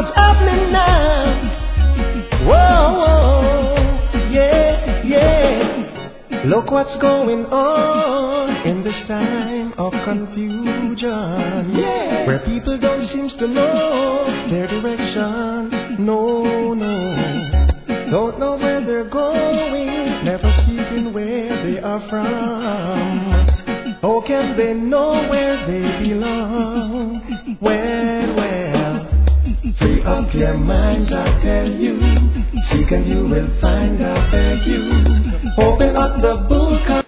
what's happening now. Whoa, whoa, yeah, yeah. Look what's going on in this time of confusion, yeah. Where people don't seem to know their direction. No, no. Don't know where they're going, never seeing where they are from. How can they know where they belong? Well, free up your minds, I tell you. Seek and you will find, I beg you. Open up the book.